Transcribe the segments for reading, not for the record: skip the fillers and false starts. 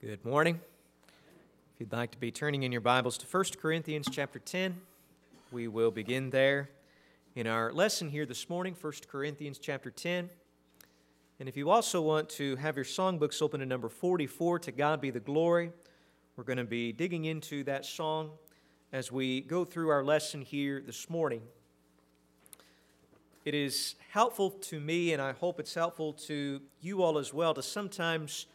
Good morning. If you'd like to be turning in your Bibles to 1 Corinthians chapter 10, we will begin there in our lesson here this morning, 1 Corinthians chapter 10. And if you also want to have your songbooks open to number 44, To God Be the Glory, we're going to be digging into that song as we go through our lesson here this morning. It is helpful to me, and I hope it's helpful to you all as well, to sometimes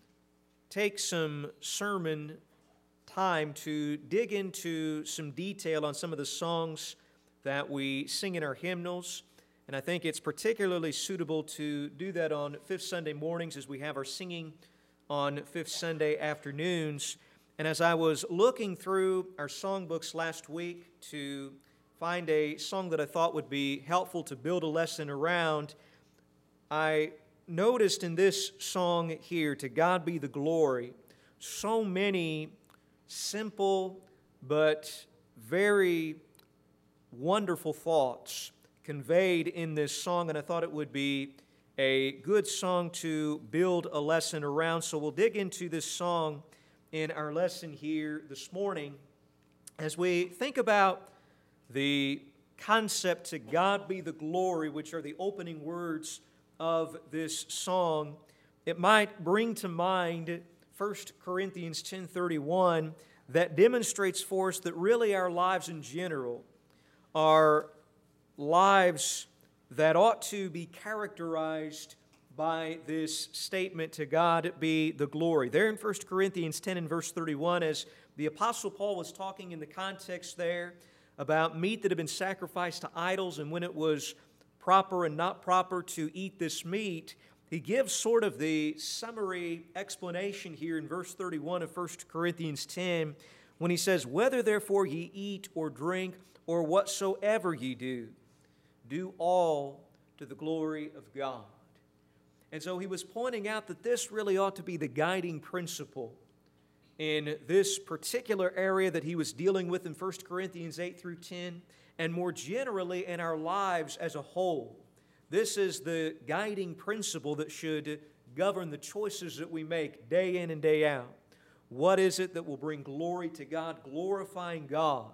take some sermon time to dig into some detail on some of the songs that we sing in our hymnals. And I think it's particularly suitable to do that on Fifth Sunday mornings as we have our singing on Fifth Sunday afternoons. And as I was looking through our songbooks last week to find a song that I thought would be helpful to build a lesson around, I noticed in this song here, To God Be the Glory, so many simple but very wonderful thoughts conveyed in this song, and I thought it would be a good song to build a lesson around. So we'll dig into this song in our lesson here this morning. As we think about the concept, To God Be the Glory, which are the opening words of this song, it might bring to mind 1 Corinthians 10:31 that demonstrates for us that really our lives in general are lives that ought to be characterized by this statement, To God Be the Glory. There in 1 Corinthians 10 and verse 31, as the Apostle Paul was talking in the context there about meat that had been sacrificed to idols and when it was proper and not proper to eat this meat, he gives sort of the summary explanation here in verse 31 of 1 Corinthians 10 when he says, Whether therefore ye eat or drink or whatsoever ye do, do all to the glory of God. And so he was pointing out that this really ought to be the guiding principle in this particular area that he was dealing with in 1 Corinthians 8 through 10, and more generally in our lives as a whole. This is the guiding principle that should govern the choices that we make day in and day out. What is it that will bring glory to God? Glorifying God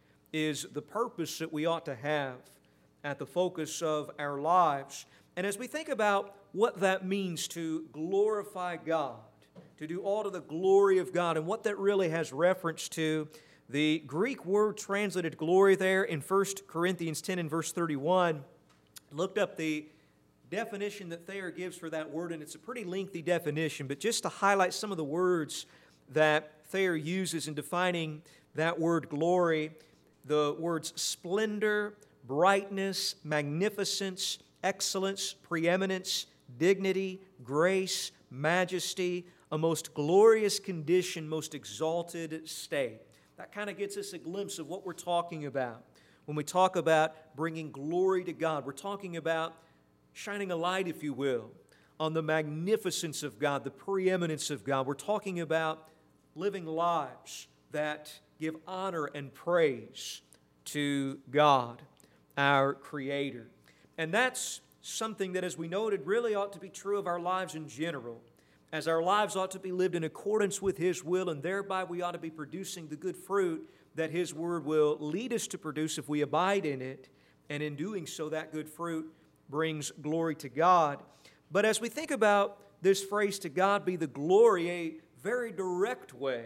is the purpose that we ought to have at the focus of our lives. And as we think about what that means to glorify God, to do all to the glory of God, and what that really has reference to, the Greek word translated glory there in 1 Corinthians 10 and verse 31, looked up the definition that Thayer gives for that word, and it's a pretty lengthy definition, but just to highlight some of the words that Thayer uses in defining that word glory, the words splendor, brightness, magnificence, excellence, preeminence, dignity, grace, majesty, a most glorious condition, most exalted state. That kind of gets us a glimpse of what we're talking about. When we talk about bringing glory to God, we're talking about shining a light, if you will, on the magnificence of God, the preeminence of God. We're talking about living lives that give honor and praise to God, our Creator. And that's something that, as we noted, really ought to be true of our lives in general, as our lives ought to be lived in accordance with His will, and thereby we ought to be producing the good fruit that His Word will lead us to produce if we abide in it, and in doing so, that good fruit brings glory to God. But as we think about this phrase, To God Be the Glory, a very direct way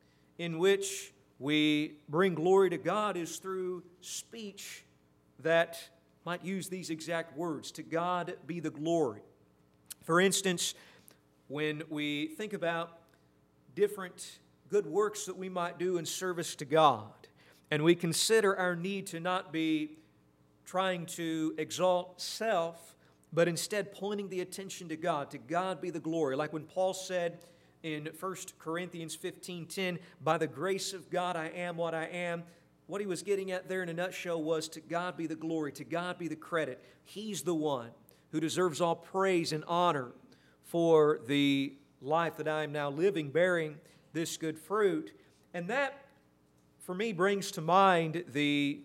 in which we bring glory to God is through speech that might use these exact words, To God Be the Glory. For instance, when we think about different good works that we might do in service to God, and we consider our need to not be trying to exalt self, but instead pointing the attention to God be the glory. Like when Paul said in 1 Corinthians 15:10, By the grace of God I am what I am. What he was getting at there in a nutshell was, To God be the glory, to God be the credit. He's the one who deserves all praise and honor for the life that I am now living, bearing this good fruit. And that, for me, brings to mind the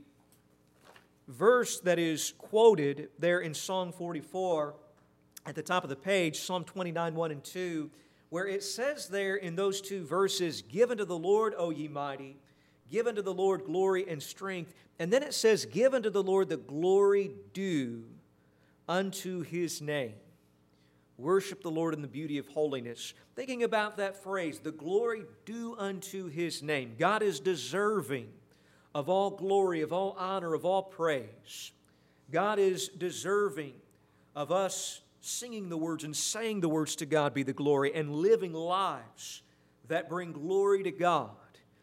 verse that is quoted there in Psalm 44 at the top of the page, Psalm 29, 1 and 2, where it says there in those two verses, "Give unto the Lord, O ye mighty, give unto the Lord glory and strength." And then it says, "Give unto the Lord the glory due unto His name." Worship the Lord in the beauty of holiness. Thinking about that phrase, the glory due unto His name. God is deserving of all glory, of all honor, of all praise. God is deserving of us singing the words and saying the words, "To God be the glory," and living lives that bring glory to God,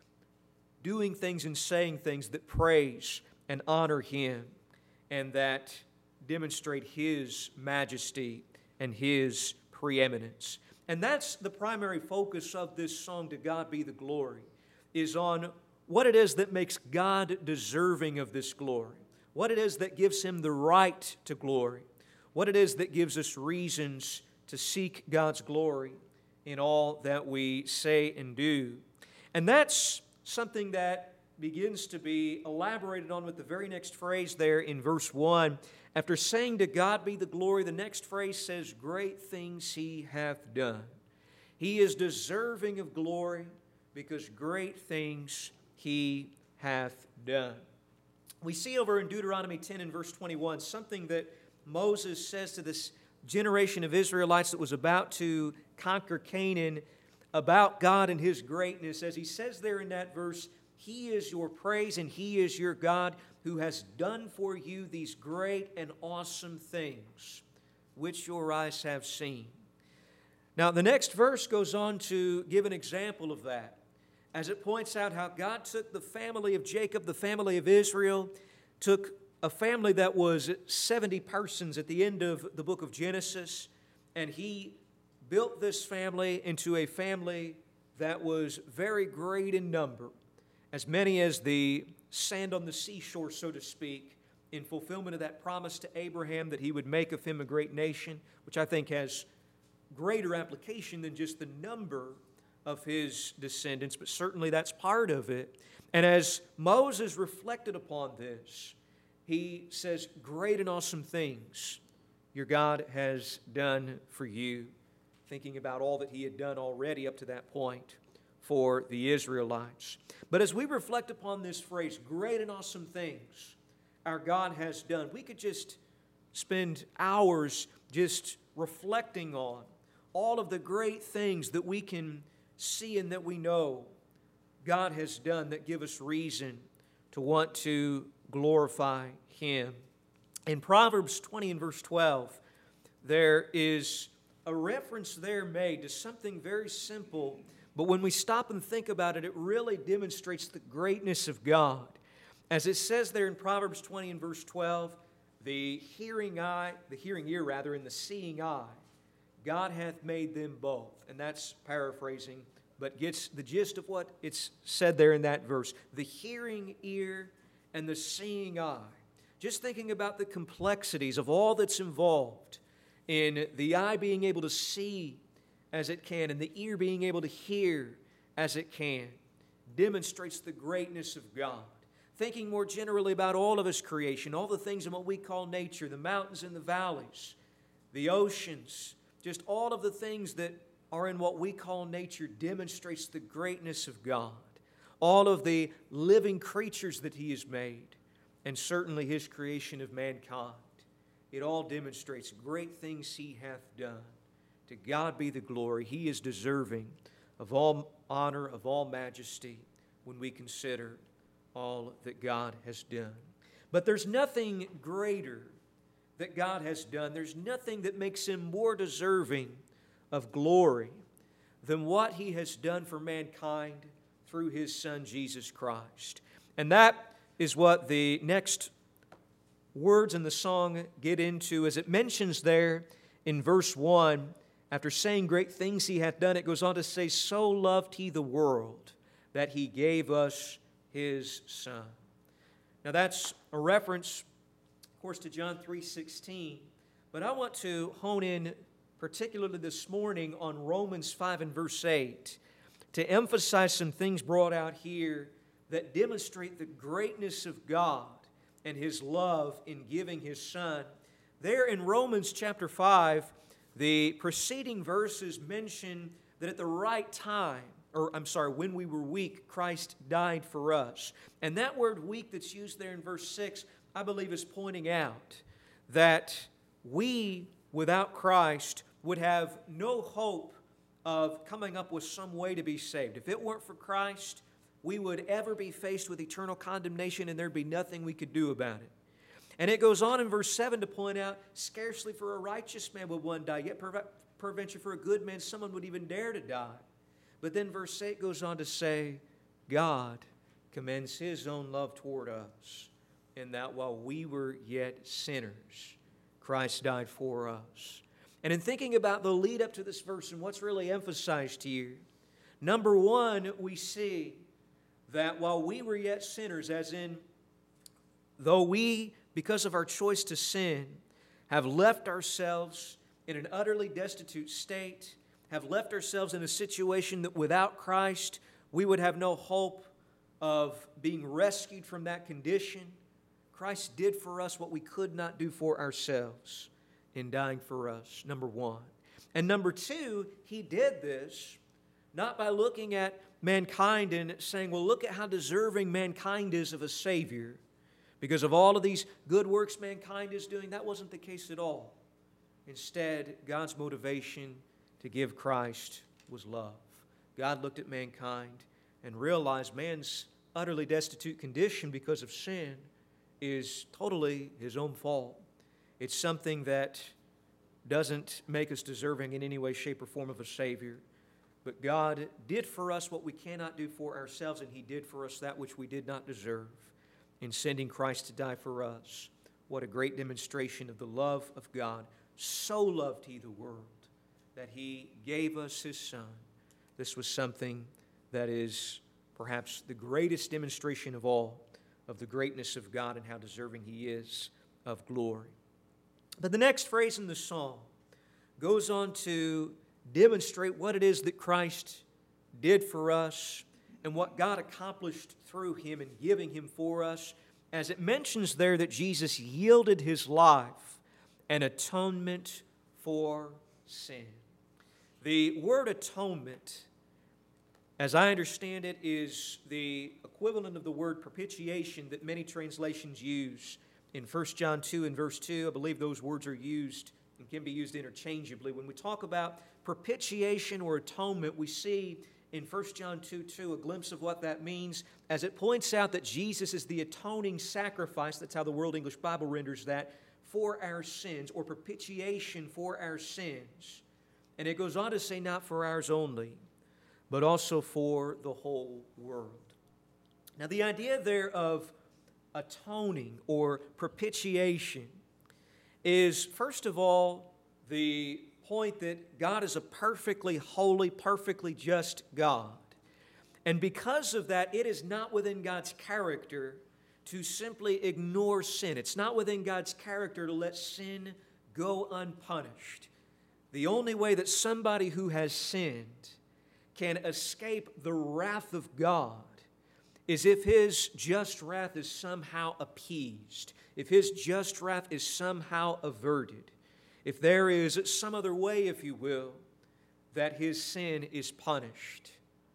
doing things and saying things that praise and honor Him and that demonstrate His majesty and His preeminence. And that's the primary focus of this song, "To God be the glory," is on what it is that makes God deserving of this glory, what it is that gives Him the right to glory, what it is that gives us reasons to seek God's glory in all that we say and do. And that's something that begins to be elaborated on with the very next phrase there in verse 1. After saying, "To God be the glory," the next phrase says, "Great things He hath done." He is deserving of glory because great things He hath done. We see over in Deuteronomy 10 and verse 21 something that Moses says to this generation of Israelites that was about to conquer Canaan about God and His greatness. As he says there in that verse, "He is your praise and He is your God, who has done for you these great and awesome things, which your eyes have seen." Now, the next verse goes on to give an example of that, as it points out how God took the family of Jacob, the family of Israel, took a family that was 70 persons at the end of the book of Genesis, and He built this family into a family that was very great in number, as many as the sand on the seashore, so to speak, in fulfillment of that promise to Abraham that he would make of him a great nation, which I think has greater application than just the number of his descendants, but certainly that's part of it. And as Moses reflected upon this, he says, "Great and awesome things your God has done for you," thinking about all that He had done already up to that point for the Israelites. But as we reflect upon this phrase, "great and awesome things our God has done," we could just spend hours just reflecting on all of the great things that we can see and that we know God has done that give us reason to want to glorify Him. In Proverbs 20 and verse 12, there is a reference there made to something very simple, but when we stop and think about it, it really demonstrates the greatness of God. As it says there in Proverbs 20 and verse 12, the hearing ear rather, and the seeing eye, God hath made them both. And that's paraphrasing, but gets the gist of what it's said there in that verse. The hearing ear and the seeing eye. Just thinking about the complexities of all that's involved in the eye being able to see as it can and the ear being able to hear as it can demonstrates the greatness of God. Thinking more generally about all of His creation, all the things in what we call nature, the mountains and the valleys, the oceans, just all of the things that are in what we call nature demonstrates the greatness of God. All of the living creatures that He has made, and certainly His creation of mankind. It all demonstrates great things He hath done. To God be the glory. He is deserving of all honor, of all majesty, when we consider all that God has done. But there's nothing greater that God has done. There's nothing that makes Him more deserving of glory than what He has done for mankind through His Son, Jesus Christ. And that is what the next words in the song get into, as it mentions there in verse 1. After saying great things He hath done, it goes on to say, "So loved He the world that He gave us His Son." Now that's a reference, of course, to John 3:16. But I want to hone in particularly this morning on Romans 5 and verse 8 to emphasize some things brought out here that demonstrate the greatness of God and His love in giving His Son. There in Romans chapter 5, the preceding verses mention that at the right time, when we were weak, Christ died for us. And that word weak that's used there in verse 6, I believe is pointing out that we, without Christ, would have no hope of coming up with some way to be saved. If it weren't for Christ, we would ever be faced with eternal condemnation and there'd be nothing we could do about it. And it goes on in verse 7 to point out, scarcely for a righteous man would one die, yet peradventure for a good man someone would even dare to die. But then verse 8 goes on to say, God commends His own love toward us, in that while we were yet sinners, Christ died for us. And in thinking about the lead up to this verse and what's really emphasized here, number one, we see that while we were yet sinners, as in, though we, because of our choice to sin, have left ourselves in an utterly destitute state, have left ourselves in a situation that without Christ, we would have no hope of being rescued from that condition. Christ did for us what we could not do for ourselves in dying for us, number one. And number two, He did this not by looking at mankind and saying, well, look at how deserving mankind is of a Savior. Because of all of these good works mankind is doing, that wasn't the case at all. Instead, God's motivation to give Christ was love. God looked at mankind and realized man's utterly destitute condition because of sin is totally his own fault. It's something that doesn't make us deserving in any way, shape, or form of a Savior. But God did for us what we cannot do for ourselves, and He did for us that which we did not deserve in sending Christ to die for us. What a great demonstration of the love of God. So loved He the world that He gave us His Son. This was something that is perhaps the greatest demonstration of all of the greatness of God and how deserving He is of glory. But the next phrase in the psalm goes on to demonstrate what it is that Christ did for us and what God accomplished through Him in giving Him for us, as it mentions there that Jesus yielded His life an atonement for sin. The word atonement, as I understand it, is the equivalent of the word propitiation that many translations use. In 1 John 2 and verse 2, I believe those words are used and can be used interchangeably. When we talk about propitiation or atonement, we see in 1 John 2:2 a glimpse of what that means, as it points out that Jesus is the atoning sacrifice, that's how the World English Bible renders that, for our sins, or propitiation for our sins. And it goes on to say not for ours only, but also for the whole world. Now the idea there of atoning or propitiation is, first of all, the point that God is a perfectly holy, perfectly just God. And because of that, it is not within God's character to simply ignore sin. It's not within God's character to let sin go unpunished. The only way that somebody who has sinned can escape the wrath of God is if His just wrath is somehow appeased, if His just wrath is somehow averted, if there is some other way, if you will, that His sin is punished.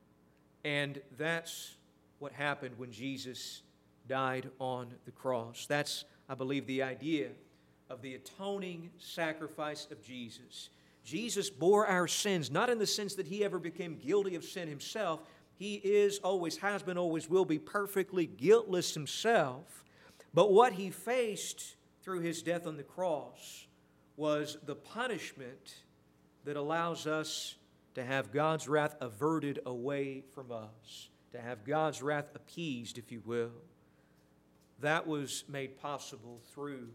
And that's what happened when Jesus died on the cross. That's, I believe, the idea of the atoning sacrifice of Jesus. Jesus bore our sins, not in the sense that He ever became guilty of sin Himself. He is, always has been, always will be perfectly guiltless Himself. But what He faced through His death on the cross was the punishment that allows us to have God's wrath averted away from us, to have God's wrath appeased, if you will. That was made possible through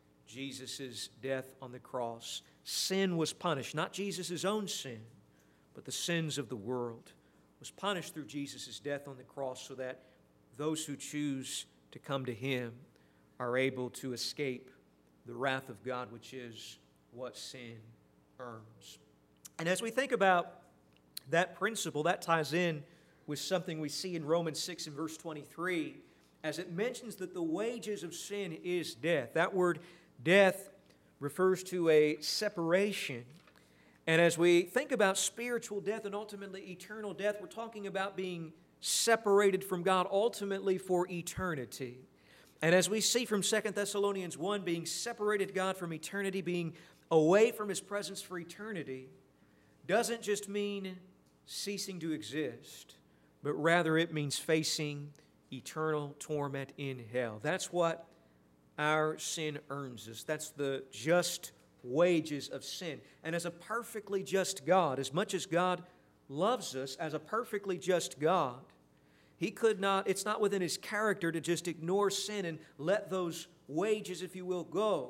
Jesus' death on the cross. Sin was punished, not Jesus' own sin, but the sins of the world was punished through Jesus' death on the cross, so that those who choose to come to Him are able to escape the wrath of God, which is what sin earns. And as we think about that principle, that ties in with something we see in Romans 6 and verse 23, as it mentions that the wages of sin is death. That word death refers to a separation And as we think about spiritual death and ultimately eternal death, we're talking about being separated from God ultimately for eternity. And as we see from 2 Thessalonians 1, being separated God from eternity, being away from His presence for eternity, doesn't just mean ceasing to exist, but rather it means facing eternal torment in hell. That's what our sin earns us. That's the just wages of sin. And as a perfectly just God, as much as God loves us, as a perfectly just God, He could not, it's not within His character to just ignore sin and let those wages, if you will, go.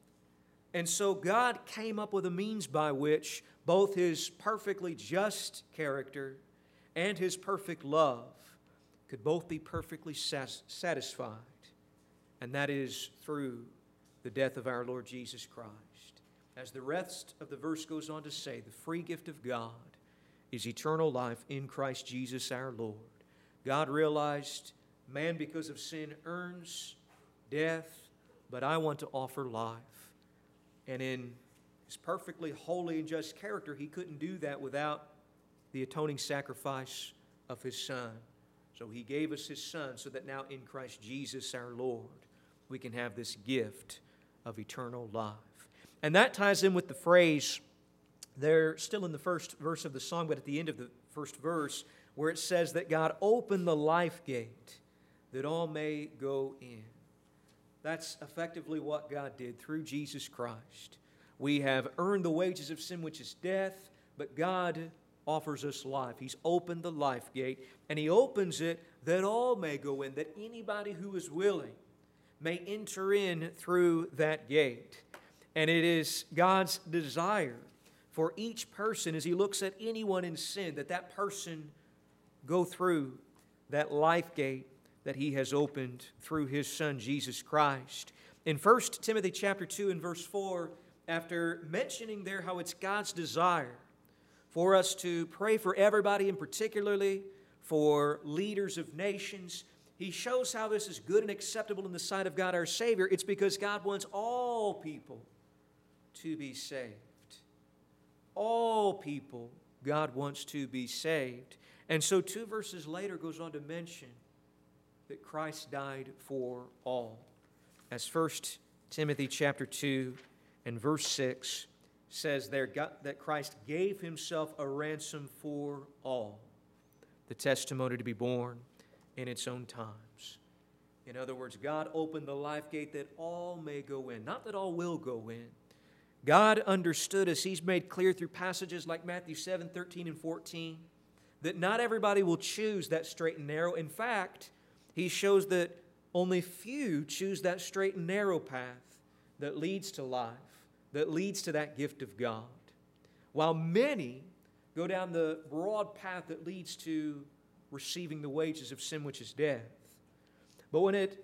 And so God came up with a means by which both His perfectly just character and His perfect love could both be perfectly satisfied. And that is through the death of our Lord Jesus Christ. As the rest of the verse goes on to say, the free gift of God is eternal life in Christ Jesus our Lord. God realized man, because of sin, earns death, but I want to offer life. And in His perfectly holy and just character, He couldn't do that without the atoning sacrifice of His Son. So He gave us His Son so that now in Christ Jesus our Lord, we can have this gift of eternal life. And that ties in with the phrase there, still in the first verse of the song, but at the end of the first verse, where it says that God opened the life gate that all may go in. That's effectively what God did through Jesus Christ. We have earned the wages of sin, which is death, but God offers us life. He's opened the life gate, and He opens it that all may go in, that anybody who is willing may enter in through that gate. And it is God's desire for each person, as He looks at anyone in sin, that that person go through that life gate that He has opened through His Son, Jesus Christ. In 1 Timothy chapter 2 and verse 4, after mentioning there how it's God's desire for us to pray for everybody, and particularly for leaders of nations, he shows how this is good and acceptable in the sight of God our Savior. It's because God wants all people to be saved. All people, God wants to be saved. And so 2 verses later goes on to mention that Christ died for all. As 1 Timothy chapter 2 and verse 6 says there, that Christ gave Himself a ransom for all, the testimony to be borne in its own times. In other words, God opened the life gate that all may go in, not that all will go in. God understood, as He's made clear through passages like Matthew 7, 13, and 14, that not everybody will choose that straight and narrow. In fact, He shows that only few choose that straight and narrow path that leads to life, that leads to that gift of God, while many go down the broad path that leads to receiving the wages of sin, which is death. But when it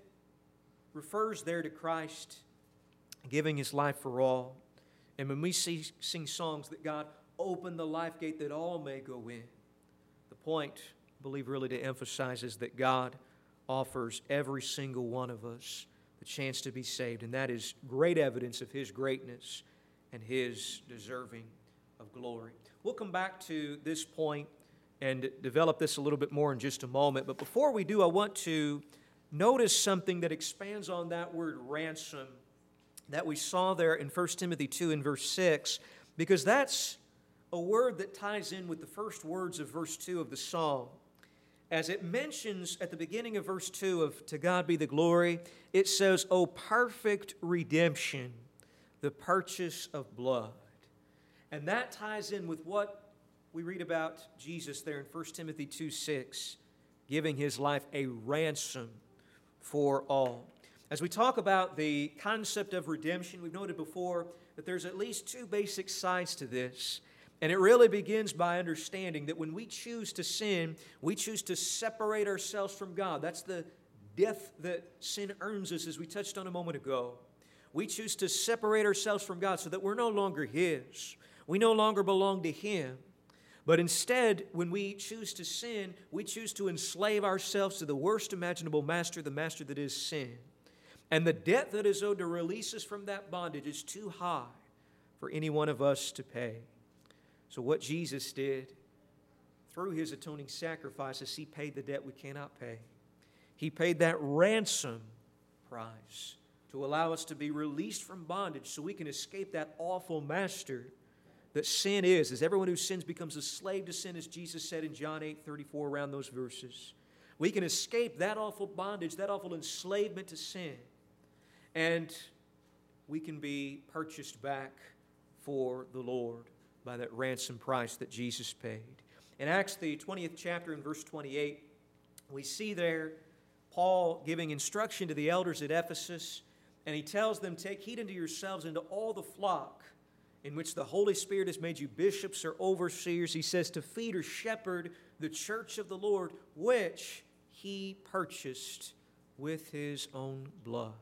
refers there to Christ giving His life for all, and when we sing songs that God opened the life gate that all may go in, the point, I believe, really to emphasize is that God offers every single one of us the chance to be saved, and that is great evidence of His greatness and His deserving of glory. We'll come back to this point and develop this a little bit more in just a moment, but before we do, I want to notice something that expands on that word ransom that we saw there in 1 Timothy 2 and verse 6, because that's a word that ties in with the first words of verse 2 of the psalm. As it mentions at the beginning of verse 2 of "To God be the glory," it says, "O perfect redemption, the purchase of blood." And that ties in with what we read about Jesus there in 1 Timothy 2:6, giving His life a ransom for all. As we talk about the concept of redemption, we've noted before that there's at least two basic sides to this. And it really begins by understanding that when we choose to sin, we choose to separate ourselves from God. That's the death that sin earns us, as we touched on a moment ago. We choose to separate ourselves from God so that we're no longer His. We no longer belong to Him. But instead, when we choose to sin, we choose to enslave ourselves to the worst imaginable master, the master that is sin. And the debt that is owed to release us from that bondage is too high for any one of us to pay. So what Jesus did, through His atoning sacrifices, He paid the debt we cannot pay. He paid that ransom price to allow us to be released from bondage so we can escape that awful master that sin is. As everyone who sins becomes a slave to sin, as Jesus said in John 8:34, around those verses. We can escape that awful bondage, that awful enslavement to sin. And we can be purchased back for the Lord by that ransom price that Jesus paid. In Acts, the 20th chapter, in verse 28, we see there Paul giving instruction to the elders at Ephesus, and he tells them, "Take heed unto yourselves and to all the flock in which the Holy Spirit has made you bishops or overseers," he says, "to feed or shepherd the church of the Lord, which He purchased with His own blood."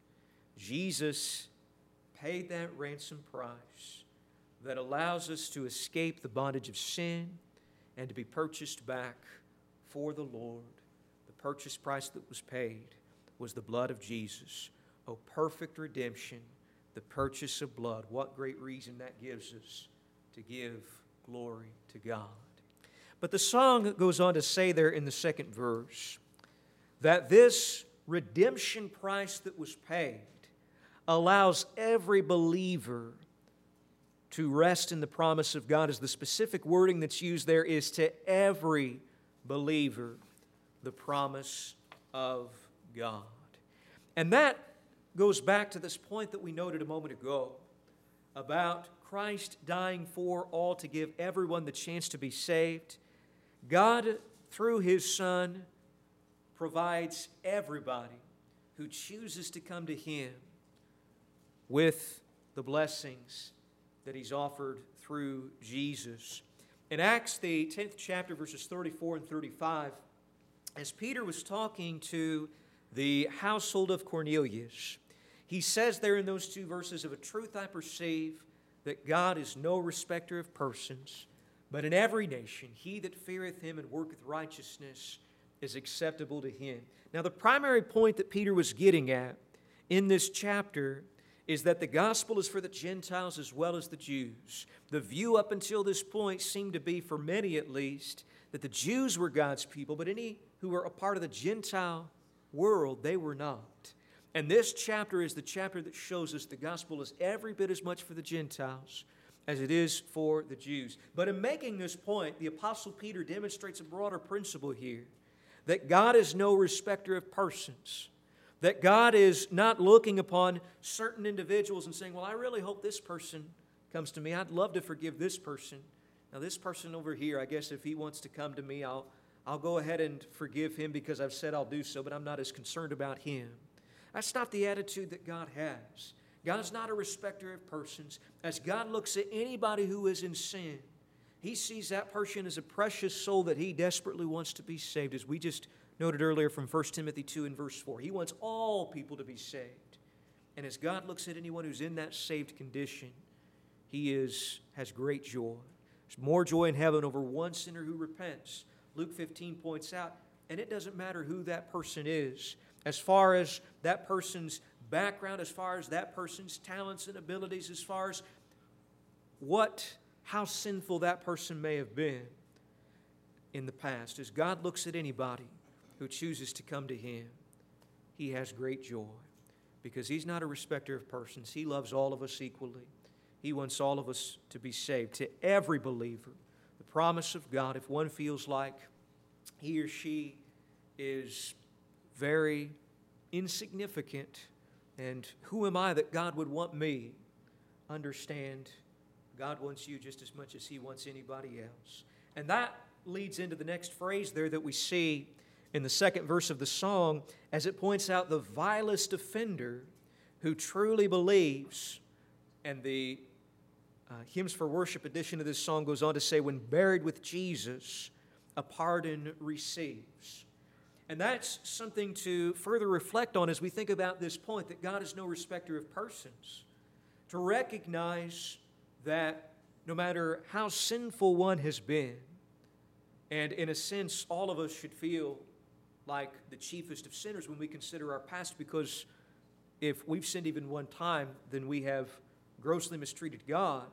Jesus paid that ransom price that allows us to escape the bondage of sin and to be purchased back for the Lord. The purchase price that was paid was the blood of Jesus. Oh, perfect redemption, the purchase of blood. What great reason that gives us to give glory to God. But the song goes on to say there in the second verse that this redemption price that was paid allows every believer to rest in the promise of God. As the specific wording that's used there is to every believer, the promise of God. And that goes back to this point that we noted a moment ago about Christ dying for all to give everyone the chance to be saved. God, through His Son, provides everybody who chooses to come to Him with the blessings that He's offered through Jesus. In Acts, the 10th chapter, verses 34 and 35, as Peter was talking to the household of Cornelius, he says there in those two verses, "Of a truth I perceive that God is no respecter of persons, but in every nation he that feareth Him and worketh righteousness is acceptable to Him." Now, the primary point that Peter was getting at in this chapter is that the gospel is for the Gentiles as well as the Jews. The view up until this point seemed to be, for many at least, that the Jews were God's people, but any who were a part of the Gentile world, they were not. And this chapter is the chapter that shows us the gospel is every bit as much for the Gentiles as it is for the Jews. But in making this point, the Apostle Peter demonstrates a broader principle here, that God is no respecter of persons. That God is not looking upon certain individuals and saying, "Well, I really hope this person comes to me. I'd love to forgive this person. Now, this person over here, I guess if he wants to come to me, I'll go ahead and forgive him because I've said I'll do so, but I'm not as concerned about him." That's not the attitude that God has. God's not a respecter of persons. As God looks at anybody who is in sin, He sees that person as a precious soul that He desperately wants to be saved, as we just noted earlier from 1 Timothy 2 and verse 4. He wants all people to be saved. And as God looks at anyone who's in that saved condition, He has great joy. There's more joy in heaven over one sinner who repents. Luke 15 points out, and it doesn't matter who that person is, as far as that person's background, as far as that person's talents and abilities, as far as how sinful that person may have been in the past. As God looks at anybody who chooses to come to Him, He has great joy because He's not a respecter of persons. He loves all of us equally. He wants all of us to be saved. To every believer, the promise of God, if one feels like he or she is very insignificant, and who am I that God would want me? Understand, God wants you just as much as He wants anybody else. And that leads into the next phrase there that we see in the second verse of the song, as it points out the vilest offender who truly believes. And the Hymns for Worship edition of this song goes on to say, when buried with Jesus, a pardon receives. And that's something to further reflect on as we think about this point, that God is no respecter of persons. To recognize that no matter how sinful one has been, and in a sense, all of us should feel like the chiefest of sinners when we consider our past, because if we've sinned even one time, then we have grossly mistreated God.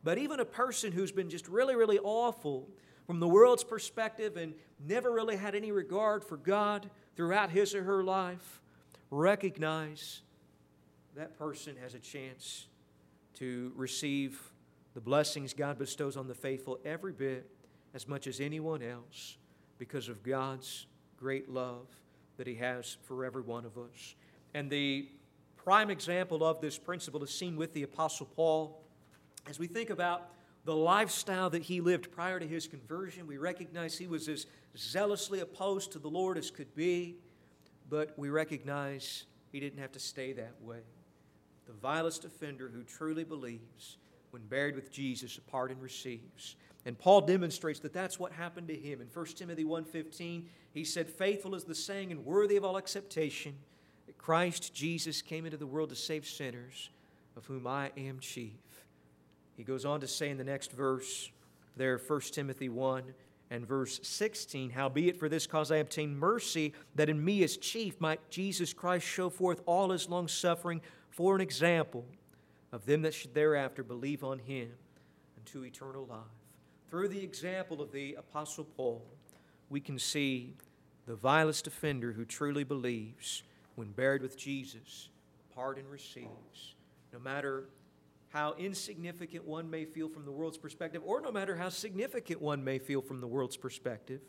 But even a person who's been just really, really awful from the world's perspective and never really had any regard for God throughout his or her life, recognize that person has a chance to receive the blessings God bestows on the faithful every bit as much as anyone else because of God's great love that He has for every one of us. And the prime example of this principle is seen with the Apostle Paul. As we think about the lifestyle that he lived prior to his conversion, we recognize he was as zealously opposed to the Lord as could be, but we recognize he didn't have to stay that way. The vilest offender who truly believes, when buried with Jesus, a pardon receives. And Paul demonstrates that that's what happened to him. In 1 Timothy 1:15, he said, "Faithful is the saying and worthy of all acceptation, that Christ Jesus came into the world to save sinners, of whom I am chief." He goes on to say in the next verse, there, 1 Timothy 1 and verse 16, "Howbeit for this cause I obtained mercy, that in me as chief might Jesus Christ show forth all His longsuffering for an example of them that should thereafter believe on Him unto eternal life." Through the example of the Apostle Paul, we can see the vilest offender who truly believes, when buried with Jesus, pardon receives. No matter how insignificant one may feel from the world's perspective, or no matter how significant one may feel from the world's perspective,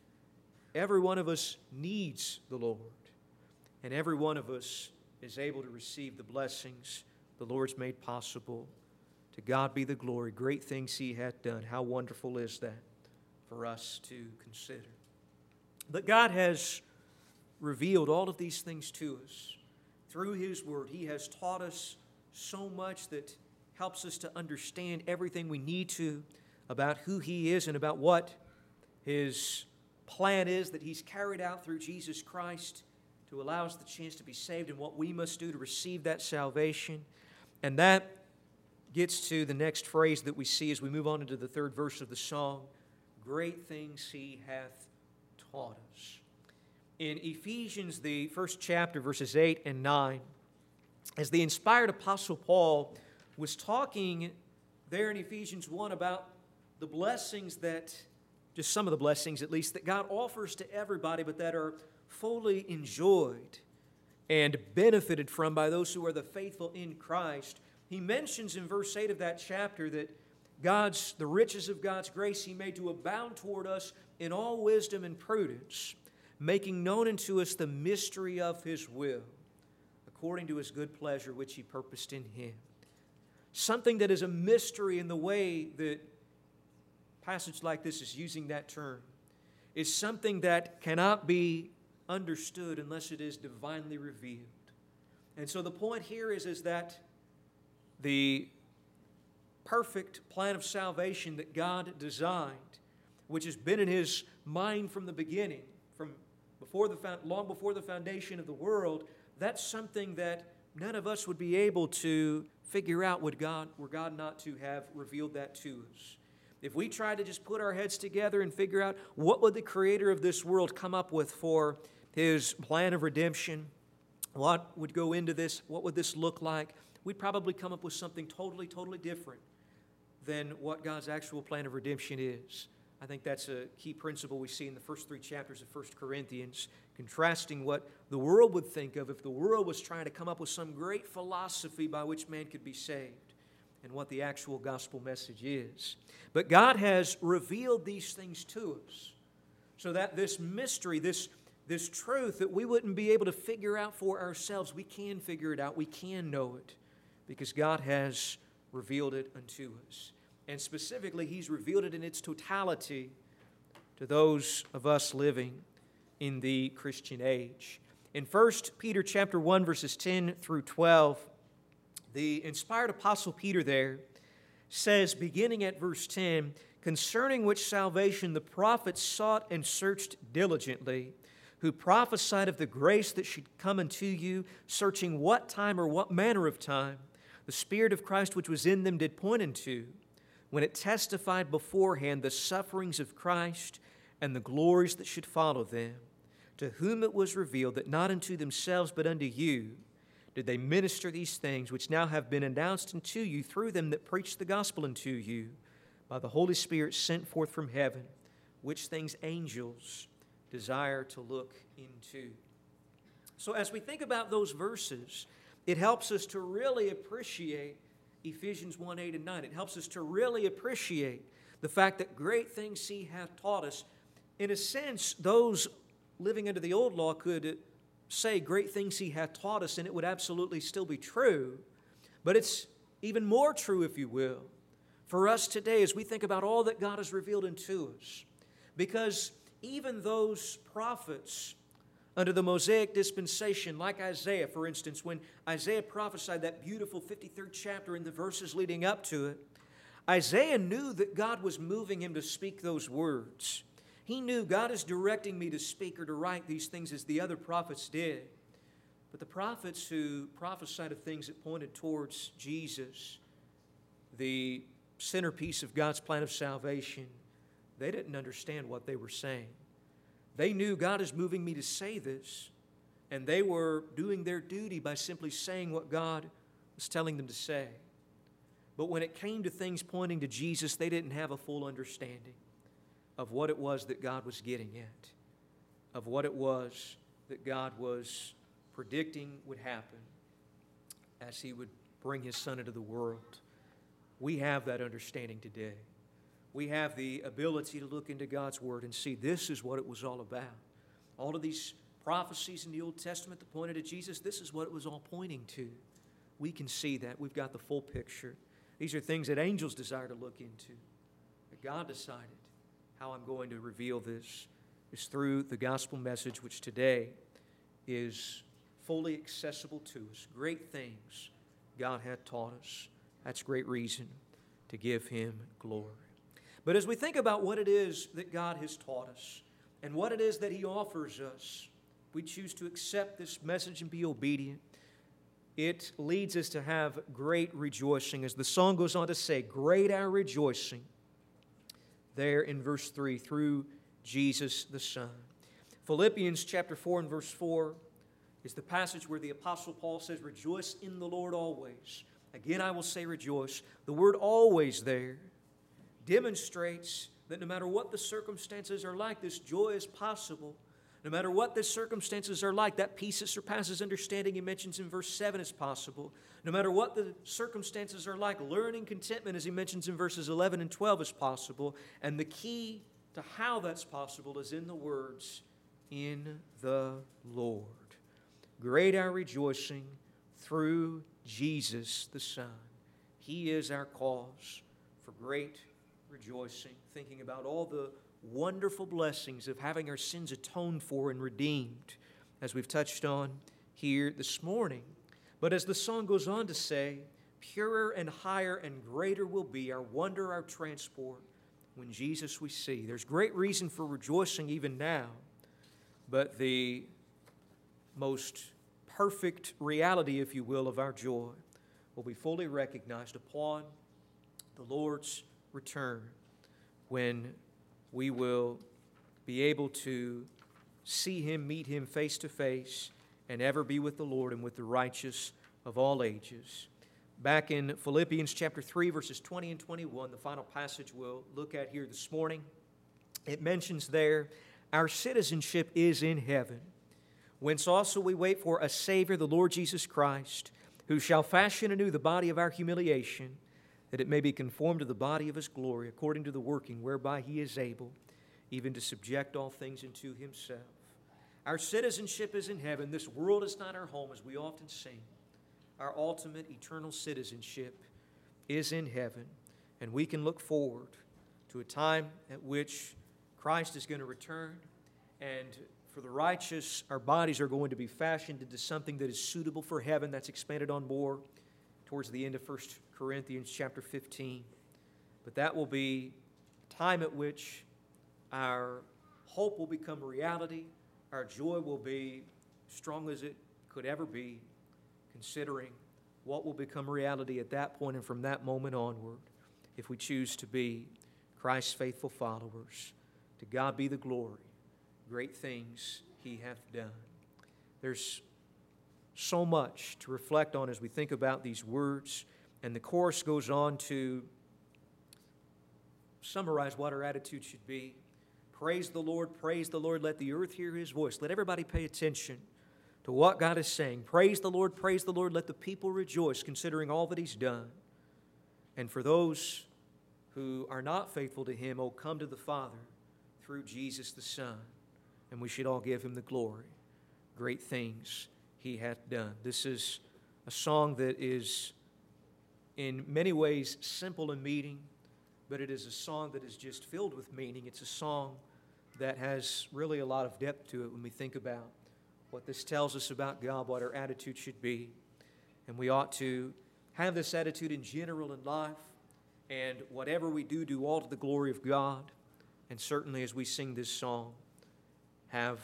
every one of us needs the Lord, and every one of us is able to receive the blessings the Lord's made possible. To God be the glory. Great things He hath done. How wonderful is that for us to consider. But God has revealed all of these things to us through His Word. He has taught us so much that helps us to understand everything we need to about who He is and about what His plan is that He's carried out through Jesus Christ to allow us the chance to be saved and what we must do to receive that salvation. And that gets to the next phrase that we see as we move on into the third verse of the song. Great things He hath taught us. In Ephesians, the first chapter, verses 8 and 9, as the inspired Apostle Paul was talking there in Ephesians 1 about the blessings that, just some of the blessings at least, that God offers to everybody, but that are fully enjoyed and benefited from by those who are the faithful in Christ. He mentions in verse 8 of that chapter that the riches of God's grace He made to abound toward us in all wisdom and prudence, making known unto us the mystery of His will, according to His good pleasure which He purposed in Him. Something that is a mystery in the way that a passage like this is using that term is something that cannot be understood unless it is divinely revealed. And so the point here is that the perfect plan of salvation that God designed, which has been in His mind from the beginning, long before the foundation of the world, that's something that none of us would be able to figure out were God not to have revealed that to us. If we try to just put our heads together and figure out what would the Creator of this world come up with for His plan of redemption, what would go into this, what would this look like, we'd probably come up with something totally, totally different than what God's actual plan of redemption is. I think that's a key principle we see in the first 3 chapters of 1 Corinthians, contrasting what the world would think of if the world was trying to come up with some great philosophy by which man could be saved, and what the actual gospel message is. But God has revealed these things to us so that this mystery, this truth that we wouldn't be able to figure out for ourselves, we can figure it out, we can know it, because God has revealed it unto us. And specifically, He's revealed it in its totality to those of us living in the Christian age. In 1 Peter chapter 1, verses 10 through 12, the inspired Apostle Peter there says, beginning at verse 10, "Concerning which salvation the prophets sought and searched diligently, who prophesied of the grace that should come unto you, searching what time or what manner of time the Spirit of Christ which was in them did point unto, when it testified beforehand the sufferings of Christ and the glories that should follow them, to whom it was revealed that not unto themselves but unto you did they minister these things which now have been announced unto you through them that preach the gospel unto you by the Holy Spirit sent forth from heaven, which things angels desire to look into. So as we think about those verses, it helps us to really appreciate Ephesians 1, 8, and 9. It helps us to really appreciate the fact that great things He hath taught us. In a sense, those living under the old law could say great things He hath taught us, and it would absolutely still be true. But it's even more true, if you will, for us today as we think about all that God has revealed unto us. Because even those prophets under the Mosaic dispensation, like Isaiah, for instance, when Isaiah prophesied that beautiful 53rd chapter and the verses leading up to it, Isaiah knew that God was moving him to speak those words. He knew God is directing me to speak or to write these things as the other prophets did. But the prophets who prophesied of things that pointed towards Jesus, the centerpiece of God's plan of salvation, they didn't understand what they were saying. They knew God is moving me to say this, and they were doing their duty by simply saying what God was telling them to say. But when it came to things pointing to Jesus, they didn't have a full understanding of what it was that God was getting at, of what it was that God was predicting would happen as He would bring His Son into the world. We have that understanding today. We have the ability to look into God's Word and see this is what it was all about. All of these prophecies in the Old Testament that pointed to Jesus, this is what it was all pointing to. We can see that. We've got the full picture. These are things that angels desire to look into. But God decided how I'm going to reveal this is through the gospel message, which today is fully accessible to us. Great things God hath taught us. That's great reason to give Him glory. But as we think about what it is that God has taught us and what it is that He offers us, we choose to accept this message and be obedient. It leads us to have great rejoicing. As the song goes on to say, great our rejoicing, there in verse 3, through Jesus the Son. Philippians chapter 4 and verse 4 is the passage where the Apostle Paul says, rejoice in the Lord always. Again, I will say rejoice. The word always there demonstrates that no matter what the circumstances are like, this joy is possible. No matter what the circumstances are like, that peace that surpasses understanding He mentions in verse 7 is possible. No matter what the circumstances are like, learning contentment, as He mentions in verses 11 and 12, is possible. And the key to how that's possible is in the words, in the Lord. Great our rejoicing through Jesus the Son. He is our cause for great rejoicing, thinking about all the wonderful blessings of having our sins atoned for and redeemed, as we've touched on here this morning. But as the song goes on to say, purer and higher and greater will be our wonder, our transport, when Jesus we see. There's great reason for rejoicing even now, but the most perfect reality, if you will, of our joy will be fully recognized upon the Lord's return, when we will be able to see Him, meet Him face to face, and ever be with the Lord and with the righteous of all ages. Back in Philippians chapter 3, verses 20 and 21, the final passage we'll look at here this morning, it mentions there, our citizenship is in heaven, whence also we wait for a Savior, the Lord Jesus Christ, who shall fashion anew the body of our humiliation, that it may be conformed to the body of His glory, according to the working whereby He is able even to subject all things unto Himself. Our citizenship is in heaven. This world is not our home, as we often sing. Our ultimate eternal citizenship is in heaven, and we can look forward to a time at which Christ is going to return, and for the righteous, our bodies are going to be fashioned into something that is suitable for heaven. That's expanded on more towards the end of 1 Corinthians chapter 15. But that will be a time at which our hope will become reality. Our joy will be strong as it could ever be, considering what will become reality at that point and from that moment onward, if we choose to be Christ's faithful followers. To God be the glory. Great things He hath done. There's so much to reflect on as we think about these words. And the chorus goes on to summarize what our attitude should be. Praise the Lord, let the earth hear His voice. Let everybody pay attention to what God is saying. Praise the Lord, let the people rejoice, considering all that He's done. And for those who are not faithful to Him, oh, come to the Father through Jesus the Son, and we should all give Him the glory. Great things He hath done. This is a song that is in many ways simple in meaning, but it is a song that is just filled with meaning. It's a song that has really a lot of depth to it when we think about what this tells us about God, what our attitude should be. And we ought to have this attitude in general in life, and whatever we do, do all to the glory of God. And certainly as we sing this song, have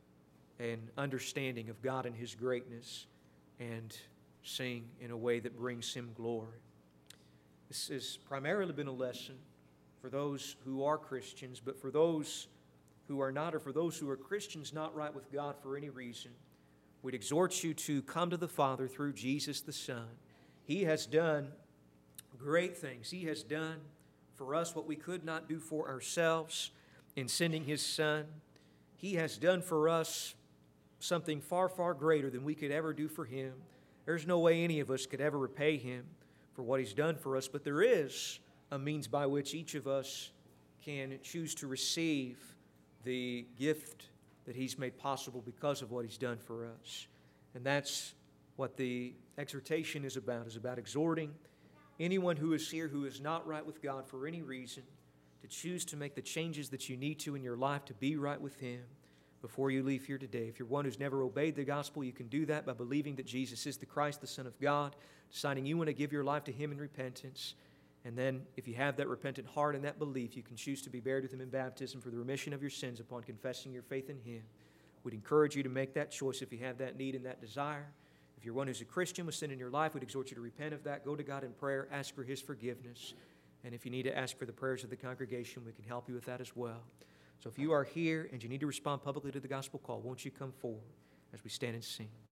an understanding of God and His greatness, and sing in a way that brings Him glory. This has primarily been a lesson for those who are Christians, but for those who are not, or for those who are Christians not right with God for any reason, we'd exhort you to come to the Father through Jesus the Son. He has done great things. He has done for us what we could not do for ourselves in sending His Son. He has done for us something far, far greater than we could ever do for Him. There's no way any of us could ever repay Him for what He's done for us, but there is a means by which each of us can choose to receive the gift that He's made possible because of what He's done for us. And that's what the exhortation is about exhorting anyone who is here who is not right with God for any reason to choose to make the changes that you need to in your life to be right with Him before you leave here today. If you're one who's never obeyed the gospel, you can do that by believing that Jesus is the Christ, the Son of God, deciding you want to give your life to Him in repentance. And then, if you have that repentant heart and that belief, you can choose to be buried with Him in baptism for the remission of your sins upon confessing your faith in Him. We'd encourage you to make that choice if you have that need and that desire. If you're one who's a Christian with sin in your life, we'd exhort you to repent of that. Go to God in prayer, ask for His forgiveness. And if you need to ask for the prayers of the congregation, we can help you with that as well. So if you are here and you need to respond publicly to the gospel call, won't you come forward as we stand and sing?